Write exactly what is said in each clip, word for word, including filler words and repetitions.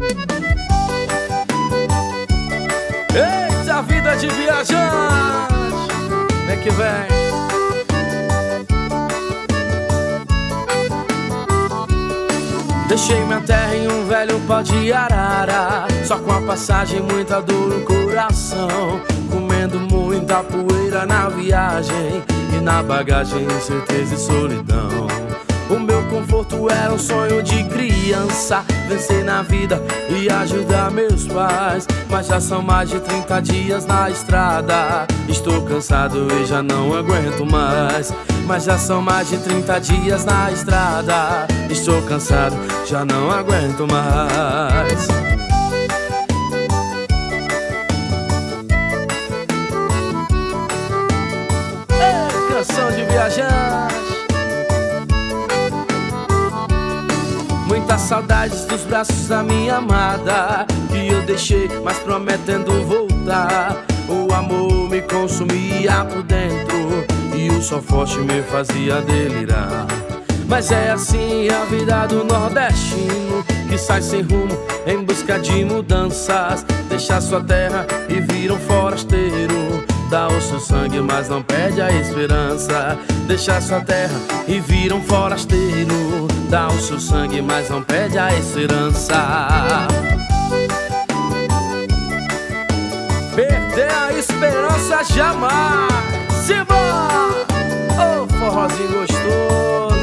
Eita, vida de viajante, vem que vem. Deixei minha terra em um velho pau de arara, só com a passagem, muita dor no coração, comendo muita poeira na viagem, e na bagagem incerteza e solidão. O meu conforto era um sonho de criança, vencer na vida e ajudar meus pais. Mas já são mais de trinta dias na estrada, estou cansado e já não aguento mais. Mas já são mais de trinta dias na estrada, estou cansado, já não aguento mais. Ei, canção de viajante. Muitas saudades dos braços da minha amada, que eu deixei, mas prometendo voltar. O amor me consumia por dentro e o sol forte me fazia delirar. Mas é assim a vida do nordestino, que sai sem rumo em busca de mudanças. Deixa sua terra e vira um forasteiro, dá o seu sangue, mas não perde a esperança. Deixa sua terra e vira um forasteiro, dá o seu sangue, mas não perde a esperança. Perder a esperança jamais. Simba! Ô, oh, forrozinho gostoso.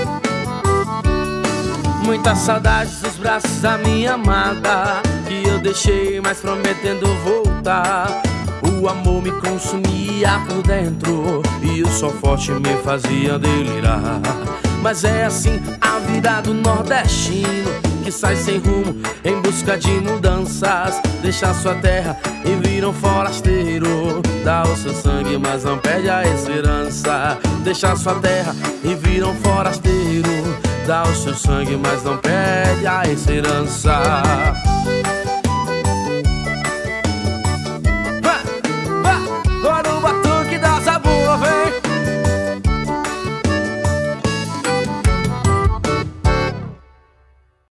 Muitas saudades dos braços da minha amada, que eu deixei, mas prometendo voltar. O amor me consumia por dentro e o sol forte me fazia delirar. Mas é assim a vida do nordestino, que sai sem rumo em busca de mudanças. Deixa sua terra e vira um forasteiro, dá o seu sangue, mas não perde a esperança. Deixa sua terra e vira um forasteiro, dá o seu sangue, mas não perde a esperança.